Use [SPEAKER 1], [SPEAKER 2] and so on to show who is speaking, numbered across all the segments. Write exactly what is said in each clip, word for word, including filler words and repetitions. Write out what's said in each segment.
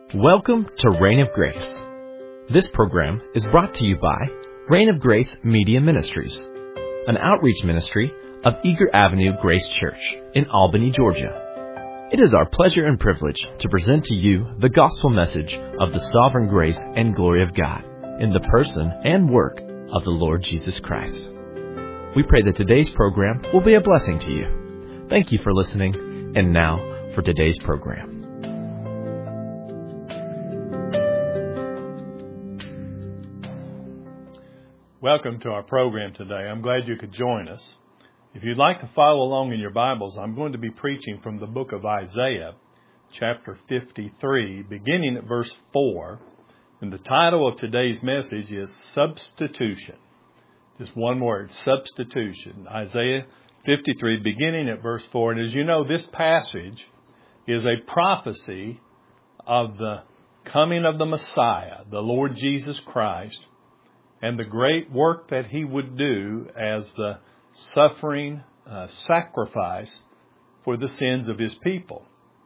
[SPEAKER 1] Welcome to Reign of Grace. This program is brought to you by Reign of Grace Media Ministries, an outreach ministry of Eager Avenue Grace Church in Albany, Georgia. It is our pleasure and privilege to present to you the gospel message of the sovereign grace and glory of God in the person and work of the Lord Jesus Christ. We pray that today's program will be a blessing to you. Thank you for listening, and now for today's program.
[SPEAKER 2] Welcome to our program today. I'm glad you could join us. If you'd like to follow along in your Bibles, I'm going to be preaching from the book of Isaiah, chapter fifty-three, beginning at verse four. And the title of today's message is Substitution. Just one word, substitution. Isaiah fifty-three, beginning at verse four. And as you know, this passage is a prophecy of the coming of the Messiah, the Lord Jesus Christ, and the great work that he would do as the suffering uh, sacrifice for the sins of his people.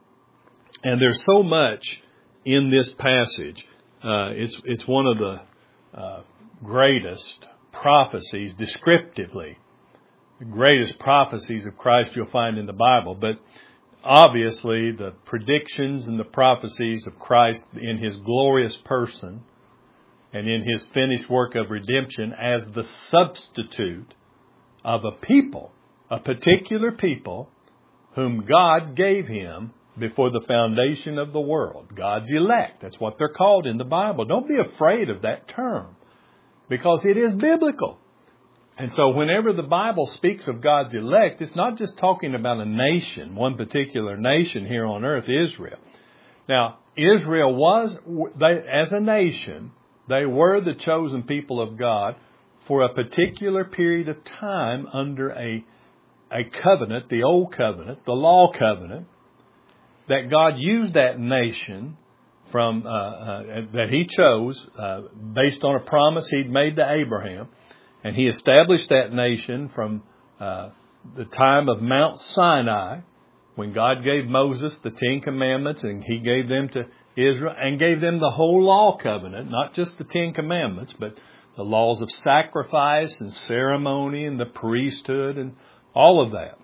[SPEAKER 2] And there's so much in this passage. Uh, it's it's one of the uh, greatest prophecies, descriptively, the greatest prophecies of Christ you'll find in the Bible. But obviously, the predictions and the prophecies of Christ in his glorious person and in his finished work of redemption as the substitute of a people, a particular people whom God gave him before the foundation of the world. God's elect. That's what they're called in the Bible. Don't be afraid of that term, because it is biblical. And so whenever the Bible speaks of God's elect, it's not just talking about a nation, one particular nation here on earth, Israel. Now, Israel was, they, as a nation, they were the chosen people of God for a particular period of time under a, a covenant, the old covenant, the law covenant, that God used that nation from uh, uh, that he chose uh, based on a promise he'd made to Abraham. And he established that nation from uh, the time of Mount Sinai, when God gave Moses the Ten Commandments, and he gave them to Israel and gave them the whole law covenant, not just the Ten Commandments, but the laws of sacrifice and ceremony and the priesthood and all of that.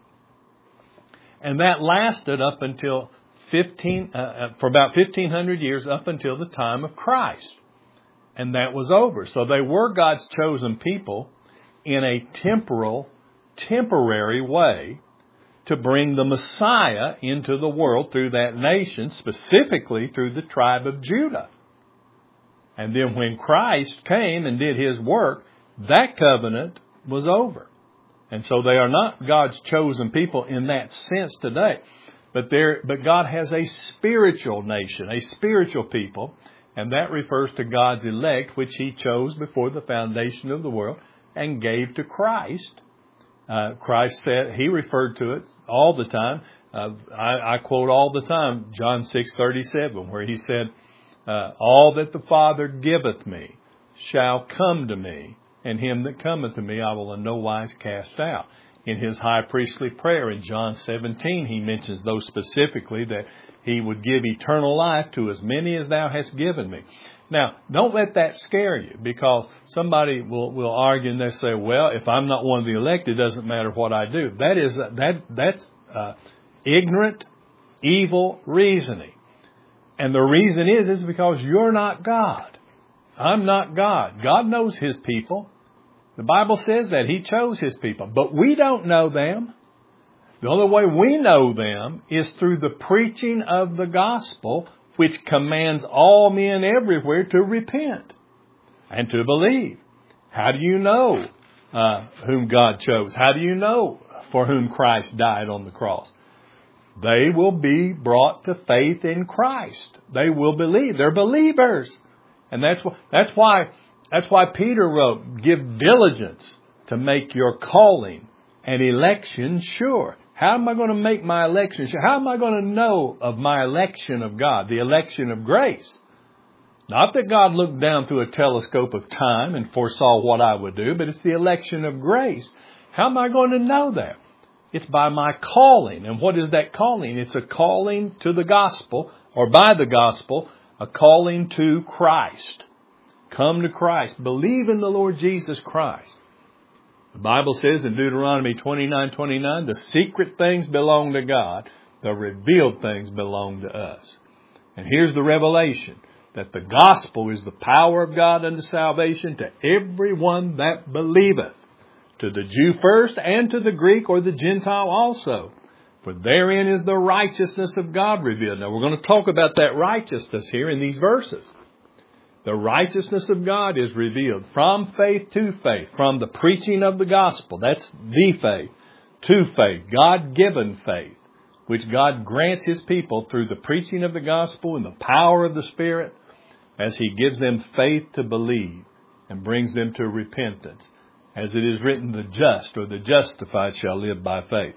[SPEAKER 2] And that lasted up until fifteen, uh, for about fifteen hundred years, up until the time of Christ. And that was over. So they were God's chosen people in a temporal, temporary way to bring the Messiah into the world through that nation, specifically through the tribe of Judah. And then when Christ came and did his work, that covenant was over. And so they are not God's chosen people in that sense today. But there, but God has a spiritual nation, a spiritual people, and that refers to God's elect, which he chose before the foundation of the world and gave to Christ. Uh, Christ said, he referred to it all the time. Uh, I, I quote all the time, John six thirty-seven, where he said, uh, all that the Father giveth me shall come to me, and him that cometh to me I will in no wise cast out. In his high priestly prayer in John seventeen, he mentions those specifically, that he would give eternal life to as many as thou hast given me. Now, don't let that scare you, because somebody will, will argue and they say, well, if I'm not one of the elect, it doesn't matter what I do. That is, that, that's uh, ignorant, evil reasoning. And the reason is, is because you're not God. I'm not God. God knows his people. The Bible says that he chose his people, but we don't know them. The only way we know them is through the preaching of the gospel, which commands all men everywhere to repent and to believe. How do you know uh, whom God chose? How do you know for whom Christ died on the cross? They will be brought to faith in Christ. They will believe. They're believers. And that's why, that's why, that's why Peter wrote, give diligence to make your calling and election sure. How am I going to make my election sure? How am I going to know of my election of God, the election of grace? Not that God looked down through a telescope of time and foresaw what I would do, but it's the election of grace. How am I going to know that? It's by my calling. And what is that calling? It's a calling to the gospel, or by the gospel, a calling to Christ. Come to Christ. Believe in the Lord Jesus Christ. The Bible says in Deuteronomy twenty-nine twenty-nine, the secret things belong to God. The revealed things belong to us. And here's the revelation, that the gospel is the power of God unto salvation to everyone that believeth, to the Jew first and to the Greek or the Gentile also. For therein is the righteousness of God revealed. Now we're going to talk about that righteousness here in these verses. The righteousness of God is revealed from faith to faith, from the preaching of the gospel. That's the faith. To faith, God-given faith, which God grants His people through the preaching of the gospel and the power of the Spirit, as He gives them faith to believe and brings them to repentance. As it is written, the just or the justified shall live by faith.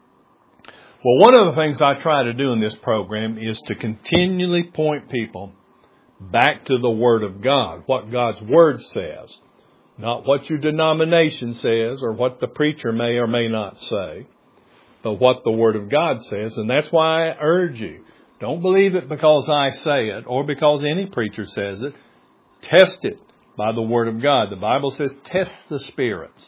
[SPEAKER 2] Well, one of the things I try to do in this program is to continually point people back to the Word of God, what God's Word says, not what your denomination says or what the preacher may or may not say, but what the Word of God says. And that's why I urge you, don't believe it because I say it or because any preacher says it. Test it by the Word of God. The Bible says test the spirits.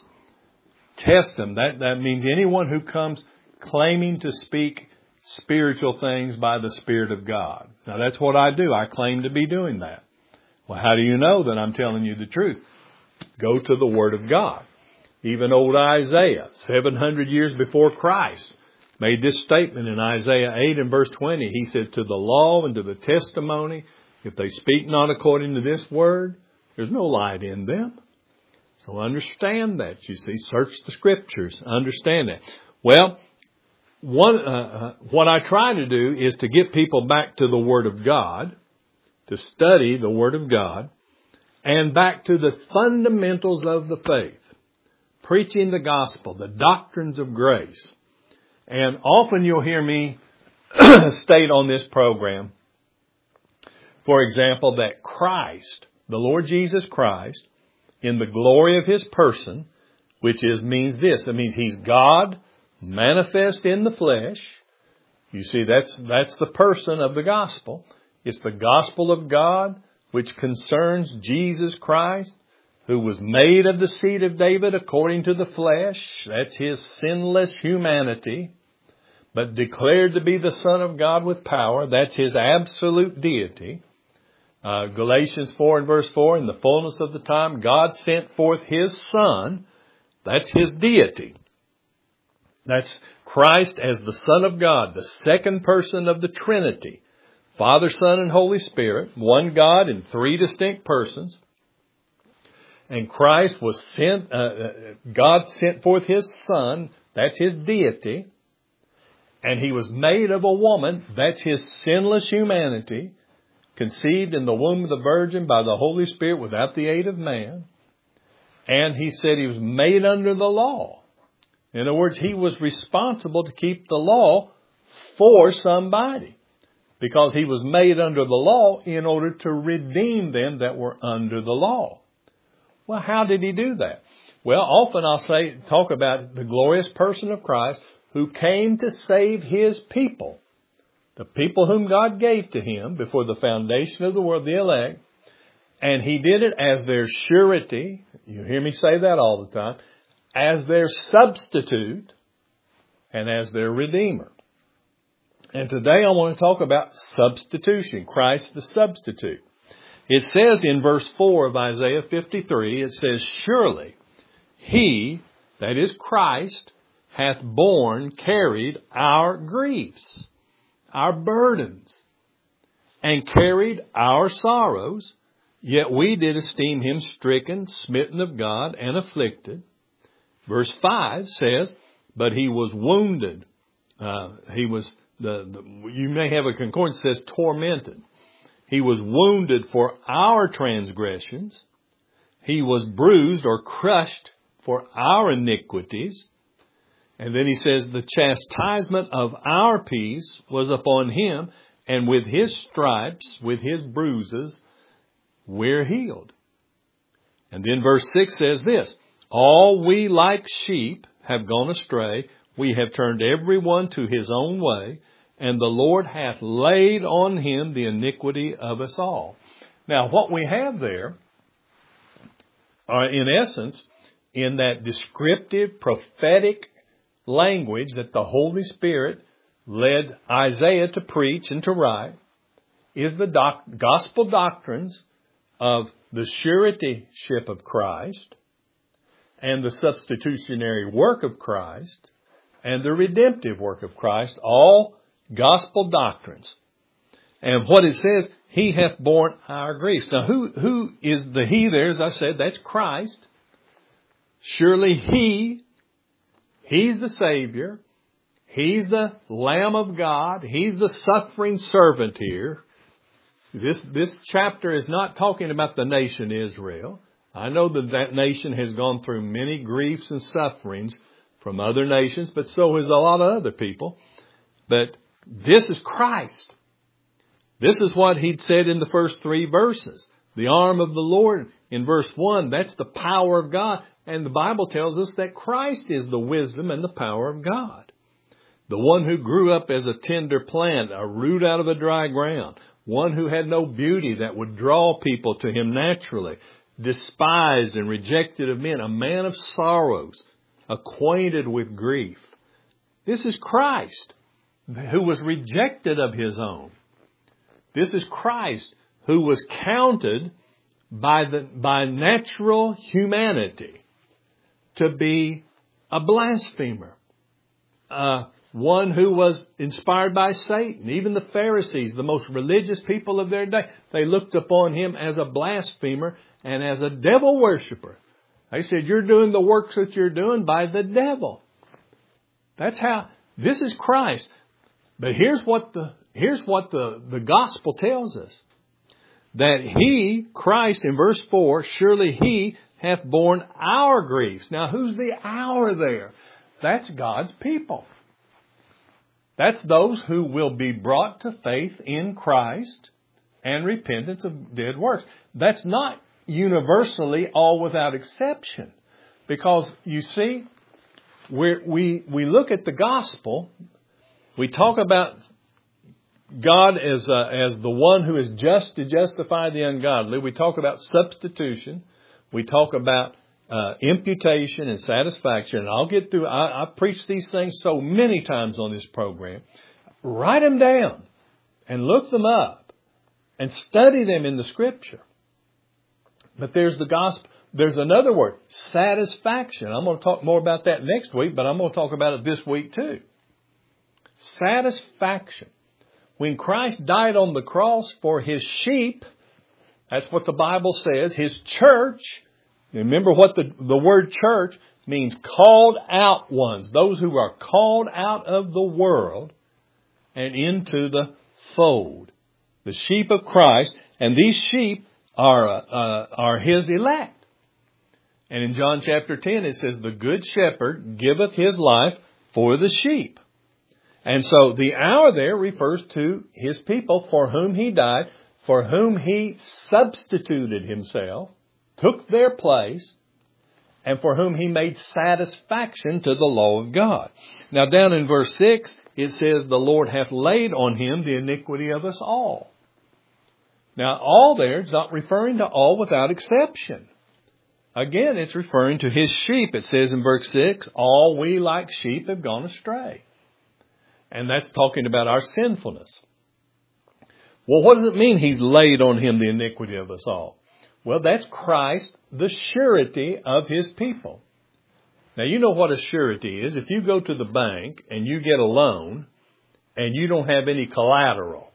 [SPEAKER 2] Test them. That, that means anyone who comes claiming to speak spiritual things by the Spirit of God. Now that's what I do. I claim to be doing that. Well, how do you know that I'm telling you the truth? Go to the Word of God. Even old Isaiah, seven hundred years before Christ, made this statement in Isaiah eight and verse twenty. He said, to the law and to the testimony, if they speak not according to this word, there's no light in them. So understand that, you see. Search the Scriptures. Understand that. Well, One, uh, what I try to do is to get people back to the Word of God, to study the Word of God, and back to the fundamentals of the faith, preaching the gospel, the doctrines of grace. And often you'll hear me state on this program, for example, that Christ, the Lord Jesus Christ, in the glory of His person, which is means this, it means He's God, manifest in the flesh. You see, that's that's the person of the gospel. It's the gospel of God, which concerns Jesus Christ, who was made of the seed of David according to the flesh. That's His sinless humanity, but declared to be the Son of God with power. That's His absolute deity. Uh, Galatians four and verse four, in the fullness of the time, God sent forth His Son. That's His deity. That's Christ as the Son of God, the second person of the Trinity. Father, Son, and Holy Spirit, one God in three distinct persons. And Christ was sent, uh, God sent forth His Son, that's His deity. And He was made of a woman, that's His sinless humanity, conceived in the womb of the Virgin by the Holy Spirit without the aid of man. And He said He was made under the law. In other words, He was responsible to keep the law for somebody, because He was made under the law in order to redeem them that were under the law. Well, how did He do that? Well, often I'll say, talk about the glorious person of Christ who came to save His people, the people whom God gave to Him before the foundation of the world, the elect. And He did it as their surety. You hear me say that all the time. As their substitute and as their redeemer. And today I want to talk about substitution, Christ the substitute. It says in verse four of Isaiah fifty-three, it says, surely He, that is Christ, hath borne, carried our griefs, our burdens, and carried our sorrows, yet we did esteem Him stricken, smitten of God, and afflicted. Verse five says, but He was wounded. Uh, he was, the, the you may have a concordance that says tormented. He was wounded for our transgressions. He was bruised or crushed for our iniquities. And then He says, the chastisement of our peace was upon Him, and with His stripes, with His bruises, we're healed. And then verse six says this, all we like sheep have gone astray. We have turned every one to his own way, and the Lord hath laid on him the iniquity of us all. Now, what we have there are, in essence, in that descriptive, prophetic language that the Holy Spirit led Isaiah to preach and to write, is the doc- gospel doctrines of the suretyship of Christ and the substitutionary work of Christ and the redemptive work of Christ, all gospel doctrines. And what it says, he hath borne our griefs. Now, who, who is the he there? As I said, that's Christ. Surely he, he's the Savior. He's the Lamb of God. He's the suffering servant here. This, this chapter is not talking about the nation Israel. I know that that nation has gone through many griefs and sufferings from other nations, but so has a lot of other people. But this is Christ. This is what he'd said in the first three verses. The arm of the Lord in verse one, that's the power of God. And the Bible tells us that Christ is the wisdom and the power of God. The one who grew up as a tender plant, a root out of a dry ground. One who had no beauty that would draw people to him naturally. Despised and rejected of men. A man of sorrows. Acquainted with grief. This is Christ, who was rejected of his own. This is Christ, who was counted by the by natural humanity to be a blasphemer. Uh, one who was inspired by Satan. Even the Pharisees, the most religious people of their day, they looked upon him as a blasphemer and as a devil worshiper. They said, you're doing the works that you're doing by the devil. That's how, this is Christ. But here's what the, here's what the, the gospel tells us. That he, Christ, in verse four, surely he hath borne our griefs. Now, who's the our there? That's God's people. That's those who will be brought to faith in Christ and repentance of dead works. That's not universally all without exception. Because, you see, we're, we we look at the gospel, we talk about God as uh, as the one who is just to justify the ungodly. We talk about substitution. We talk about uh, imputation and satisfaction. And I'll get through. I, I preach these things so many times on this program. Write them down and look them up and study them in the Scripture. But there's the gospel. There's another word, satisfaction. I'm going to talk more about that next week, but I'm going to talk about it this week too. Satisfaction. When Christ died on the cross for his sheep, that's what the Bible says, his church. Remember what the, the word church means, called out ones. Those who are called out of the world and into the fold. The sheep of Christ. And these sheep are, uh, are his elect. And in John chapter ten it says, the good shepherd giveth his life for the sheep. And so the our there refers to his people for whom he died, for whom he substituted himself, took their place, and for whom he made satisfaction to the law of God. Now down in verse six, it says, the Lord hath laid on him the iniquity of us all. Now all there is not referring to all without exception. Again, it's referring to his sheep. It says in verse six, all we like sheep have gone astray. And that's talking about our sinfulness. Well, what does it mean he's laid on him the iniquity of us all? Well, that's Christ, the surety of his people. Now, you know what a surety is. If you go to the bank and you get a loan and you don't have any collateral,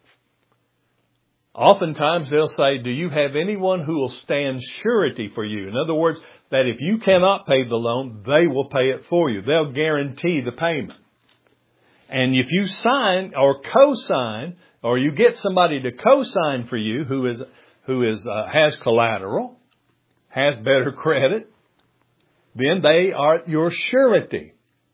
[SPEAKER 2] oftentimes they'll say, do you have anyone who will stand surety for you? In other words, that if you cannot pay the loan, they will pay it for you. They'll guarantee the payment. And if you sign or co-sign, or you get somebody to co-sign for you who is who is uh, has collateral, has better credit, then they are your surety.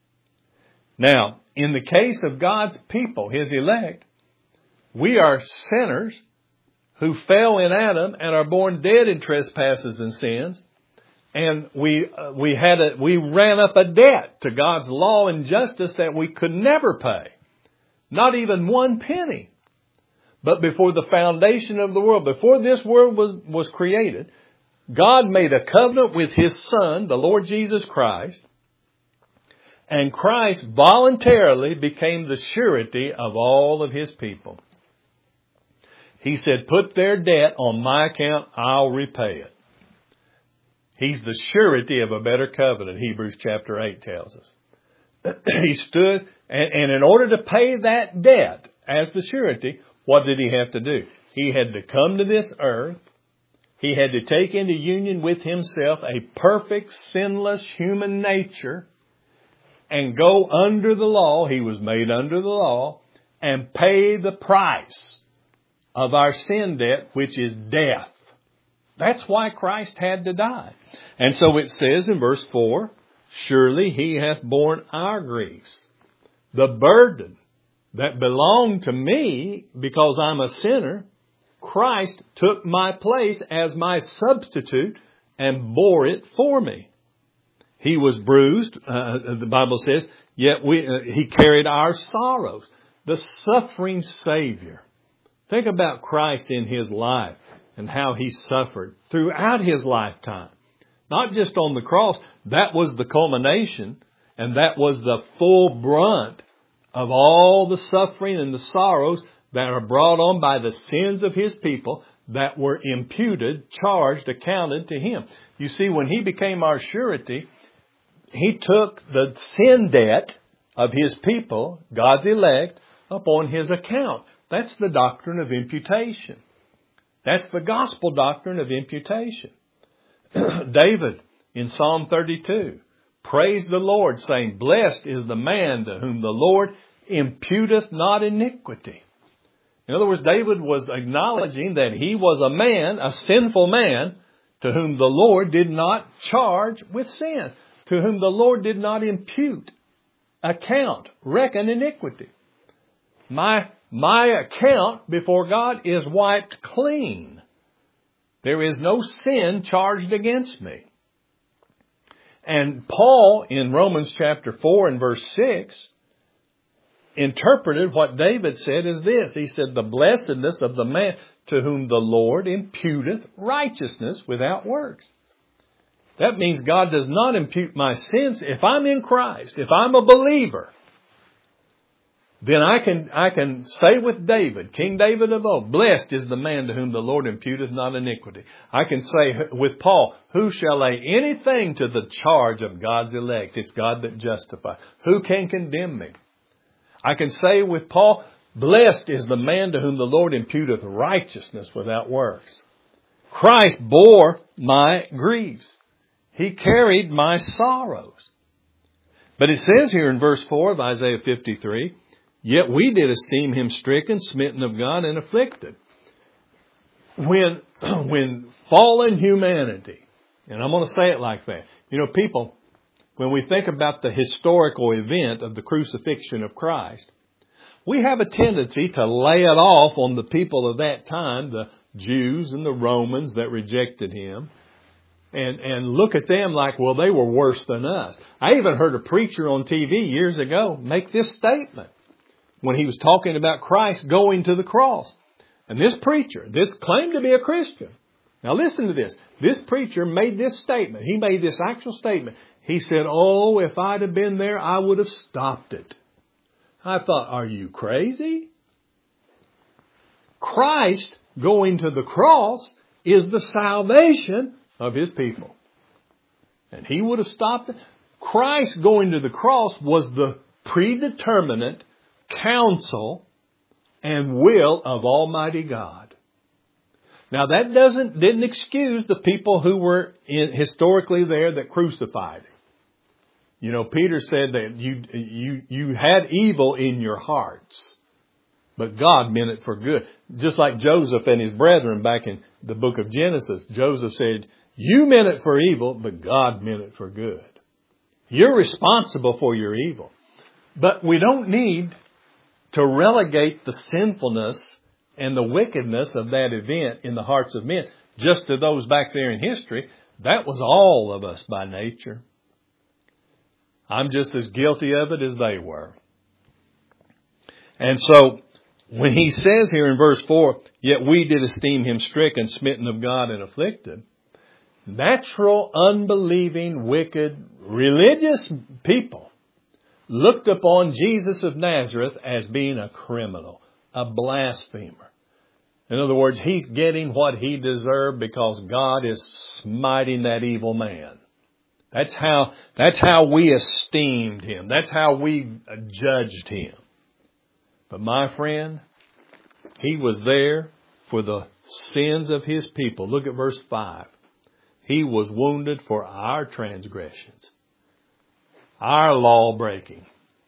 [SPEAKER 2] Now, in the case of God's people, his elect, we are sinners who fell in Adam and are born dead in trespasses and sins. And we uh, we had a, we ran up a debt to God's law and justice that we could never pay. Not even one penny. But before the foundation of the world, before this world was, was created, God made a covenant with His Son, the Lord Jesus Christ, and Christ voluntarily became the surety of all of His people. He said, put their debt on my account, I'll repay it. He's the surety of a better covenant, Hebrews chapter eight tells us. He stood, and, and in order to pay that debt as the surety, what did He have to do? He had to come to this earth. He had to take into union with Himself a perfect, sinless human nature and go under the law. He was made under the law and pay the price of our sin debt, which is death. That's why Christ had to die. And so it says in verse four, surely He hath borne our griefs. The burden that belonged to me because I'm a sinner, Christ took my place as my substitute and bore it for me. He was bruised, uh, the Bible says, yet we, uh, He carried our sorrows. The suffering Savior. Think about Christ in His life and how He suffered throughout His lifetime. Not just on the cross. That was the culmination, and that was the full brunt of all the suffering and the sorrows that are brought on by the sins of His people that were imputed, charged, accounted to Him. You see, when He became our surety, He took the sin debt of His people, God's elect, upon His account. That's the doctrine of imputation. That's the gospel doctrine of imputation. David in Psalm thirty-two praised the Lord, saying, blessed is the man to whom the Lord imputeth not iniquity. In other words, David was acknowledging that he was a man, a sinful man, to whom the Lord did not charge with sin, to whom the Lord did not impute, account, reckon iniquity. My, my account before God is wiped clean. There is no sin charged against me. And Paul in Romans chapter four and verse six interpreted what David said as this. He said, the blessedness of the man to whom the Lord imputeth righteousness without works. That means God does not impute my sins. If I'm in Christ, if I'm a believer, then I can, I can say with David, King David of old, blessed is the man to whom the Lord imputeth not iniquity. I can say with Paul, who shall lay anything to the charge of God's elect? It's God that justifies. Who can condemn me? I can say with Paul, blessed is the man to whom the Lord imputeth righteousness without works. Christ bore my griefs. He carried my sorrows. But it says here in verse four of Isaiah fifty-three, yet we did esteem Him stricken, smitten of God, and afflicted. When, when fallen humanity, and I'm going to say it like that, you know, people, when we think about the historical event of the crucifixion of Christ, we have a tendency to lay it off on the people of that time, the Jews and the Romans that rejected Him, and, and look at them like, well, they were worse than us. I even heard a preacher on T V years ago make this statement when he was talking about Christ going to the cross. And this preacher, this claimed to be a Christian. Now listen to this. This preacher made this statement. He made this actual statement. He said, oh, if I'd have been there, I would have stopped it. I thought, are you crazy? Christ going to the cross is the salvation of His people. And He would have stopped it. Christ going to the cross was the predeterminate counsel and will of Almighty God. Now that doesn't, didn't excuse the people who were in, historically there that crucified Him. You know, Peter said that you, you, you had evil in your hearts, but God meant it for good. Just like Joseph and his brethren back in the book of Genesis, Joseph said, you meant it for evil, but God meant it for good. You're responsible for your evil. But we don't need to relegate the sinfulness and the wickedness of that event in the hearts of men just to those back there in history. That was all of us by nature. I'm just as guilty of it as they were. And so when he says here in verse four, yet we did esteem him stricken, smitten of God, and afflicted, natural, unbelieving, wicked, religious people looked upon Jesus of Nazareth as being a criminal, a blasphemer. In other words, he's getting what he deserved because God is smiting that evil man. That's how, that's how we esteemed him. That's how we judged him. But my friend, he was there for the sins of his people. Look at verse five. He was wounded for our transgressions, our law breaking,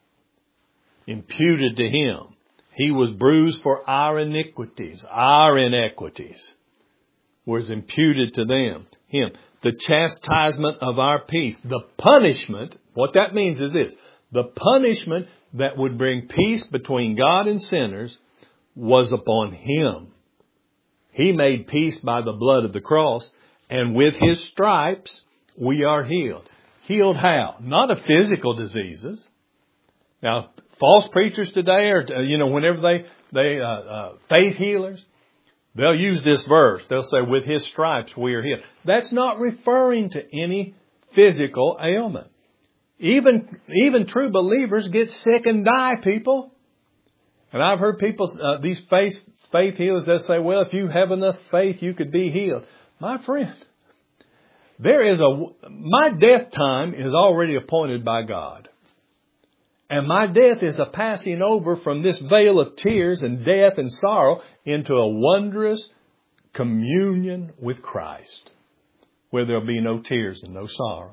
[SPEAKER 2] imputed to him. He was bruised for our iniquities, our inequities was imputed to them, him. The chastisement of our peace, the punishment, what that means is this, the punishment that would bring peace between God and sinners was upon him. He made peace by the blood of the cross, and with his stripes we are healed. Healed how? Not of physical diseases. Now, false preachers today are, you know, whenever they, they, uh, uh, faith healers, they'll use this verse. They'll say, with his stripes we are healed. That's not referring to any physical ailment. Even, even true believers get sick and die, people. And I've heard people, uh, these faith, faith healers, they'll say, well, if you have enough faith, you could be healed. My friend, there is a, my death time is already appointed by God. And my death is a passing over from this veil of tears and death and sorrow into a wondrous communion with Christ, where there'll be no tears and no sorrow.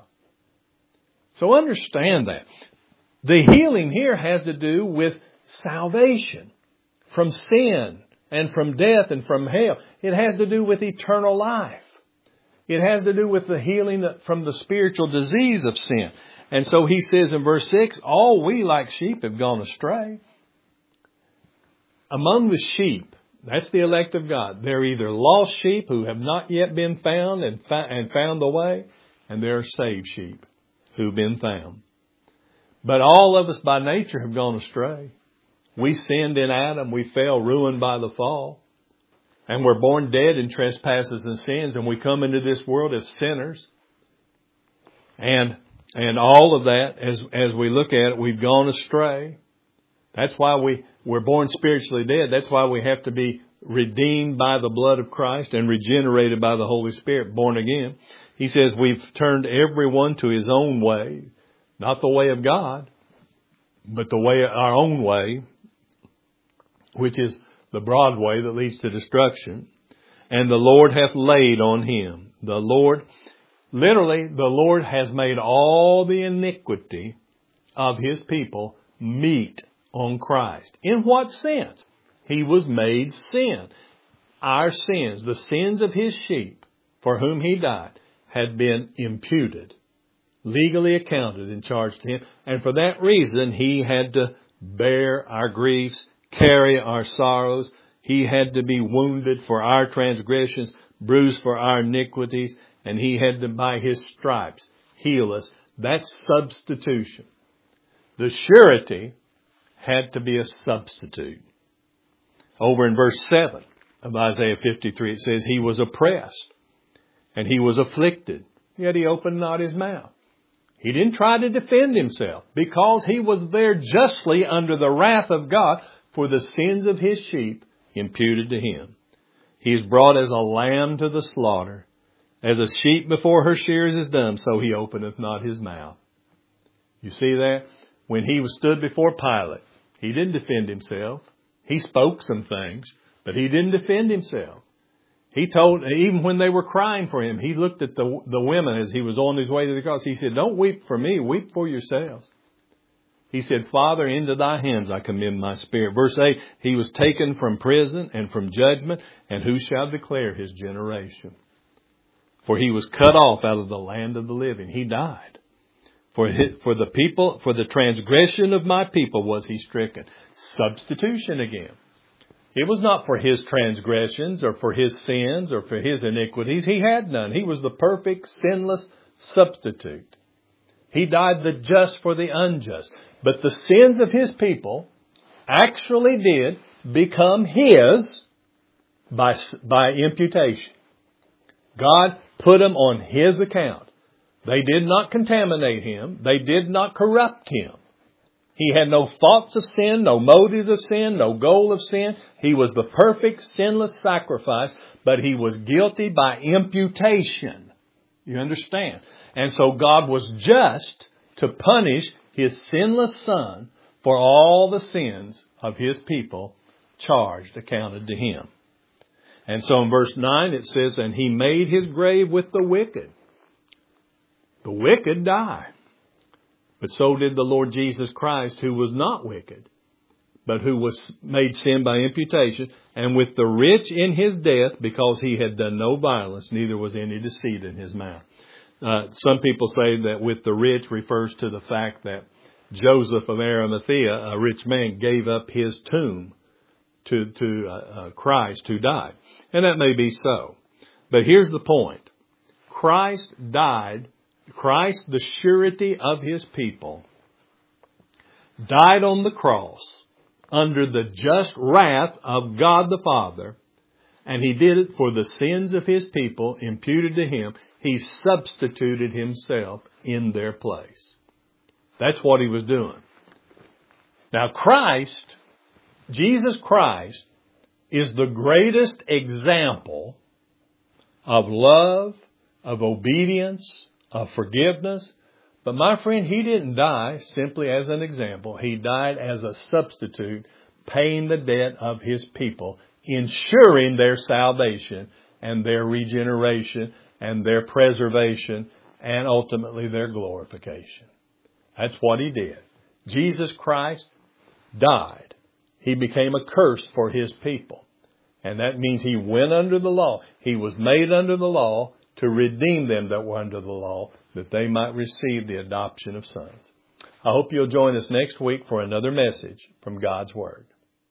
[SPEAKER 2] So understand that. The healing here has to do with salvation from sin and from death and from hell. It has to do with eternal life. It has to do with the healing from the spiritual disease of sin. And so he says in verse six, all we like sheep have gone astray. Among the sheep, that's the elect of God. They're either lost sheep who have not yet been found and, fi- and found the way, and there are saved sheep who've been found. But all of us by nature have gone astray. We sinned in Adam. We fell ruined by the fall. And we're born dead in trespasses and sins. And we come into this world as sinners. And and all of that, as as we look at it, we've gone astray. That's why we, we're born spiritually dead. That's why we have to be redeemed by the blood of Christ and regenerated by the Holy Spirit, born again. He says we've turned everyone to his own way. Not the way of God, but the way, our own way, which is the broad way that leads to destruction. And the Lord hath laid on him. The Lord, literally, the Lord has made all the iniquity of his people meet on Christ. In what sense? He was made sin. Our sins, the sins of his sheep, for whom he died, had been imputed, legally accounted and charged to him. And for that reason, he had to bear our griefs, carry our sorrows. He had to be wounded for our transgressions, bruised for our iniquities, and he had to, by his stripes, heal us. That's substitution. The surety had to be a substitute. Over in verse seven of Isaiah fifty-three, it says, he was oppressed and he was afflicted, yet he opened not his mouth. He didn't try to defend himself because he was there justly under the wrath of God for the sins of his sheep imputed to him. He is brought as a lamb to the slaughter, as a sheep before her shears is dumb, so he openeth not his mouth. You see that? When he was stood before Pilate, he didn't defend himself. He spoke some things, but he didn't defend himself. He told, even when they were crying for him, he looked at the, the women as he was on his way to the cross. He said, don't weep for me, weep for yourselves. He said, Father, into thy hands I commend my spirit. Verse eight, he was taken from prison and from judgment, and who shall declare his generation? For he was cut off out of the land of the living. He died. For his, for the people, for the transgression of my people was he stricken. Substitution again. It was not for his transgressions or for his sins or for his iniquities. He had none. He was the perfect, sinless substitute. He died the just for the unjust. But the sins of his people actually did become His by, by imputation. God put them on His account. They did not contaminate Him. They did not corrupt Him. He had no thoughts of sin, no motives of sin, no goal of sin. He was the perfect, sinless sacrifice, but He was guilty by imputation. You understand? And so God was just to punish His sinless Son for all the sins of His people charged, accounted to Him. And so in verse nine it says, and He made His grave with the wicked. The wicked die. But so did the Lord Jesus Christ, who was not wicked, but who was made sin by imputation, and with the rich in His death, because He had done no violence, neither was any deceit in His mouth. Uh, some people say that with the rich refers to the fact that Joseph of Arimathea, a rich man, gave up his tomb to, to uh, uh, Christ who died. And that may be so. But here's the point. Christ died, Christ, the surety of His people, died on the cross under the just wrath of God the Father, and He did it for the sins of His people imputed to Him. He substituted Himself in their place. That's what He was doing. Now Christ, Jesus Christ, is the greatest example of love, of obedience, of forgiveness. But my friend, He didn't die simply as an example. He died as a substitute, paying the debt of His people, ensuring their salvation and their regeneration and their preservation and ultimately their glorification. That's what He did. Jesus Christ died. He became a curse for His people. And that means He went under the law. He was made under the law to redeem them that were under the law, that they might receive the adoption of sons. I hope you'll join us next week for another message from God's Word.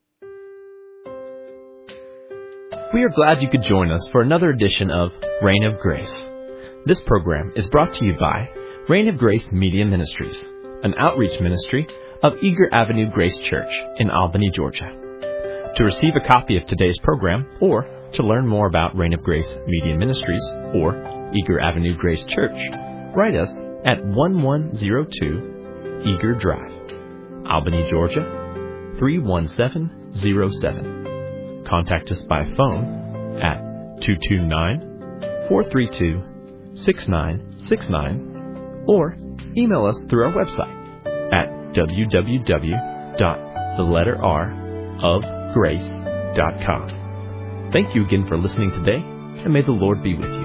[SPEAKER 1] We are glad you could join us for another edition of Reign of Grace. This program is brought to you by Reign of Grace Media Ministries, an outreach ministry of Eager Avenue Grace Church in Albany, Georgia. To receive a copy of today's program or to learn more about Reign of Grace Media Ministries or Eager Avenue Grace Church, write us at one one zero two Eager Drive, Albany, Georgia three one seven zero seven. Contact us by phone at two two nine, four three two, six nine six nine or email us through our website at w w w dot the letter r of grace dot com. Thank you again for listening today, and may the Lord be with you.